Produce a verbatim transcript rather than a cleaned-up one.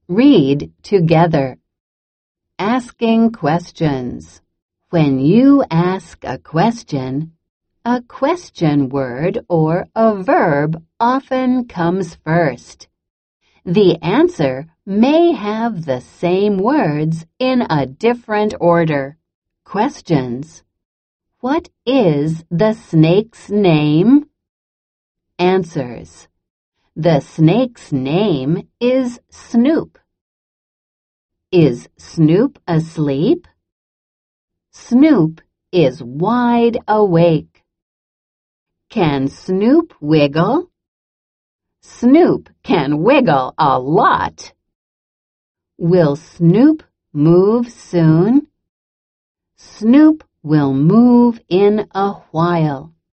Read together. Asking questions. When you ask a question, a question word or a verb often comes first. The answer may have the same words in a different order. Questions. What is the snake's name? Answers. The snake's name is Snoop. Is Snoop asleep? Snoop is wide awake. Can Snoop wiggle? Snoop can wiggle a lot. Will Snoop move soon? Snoop will move in a while.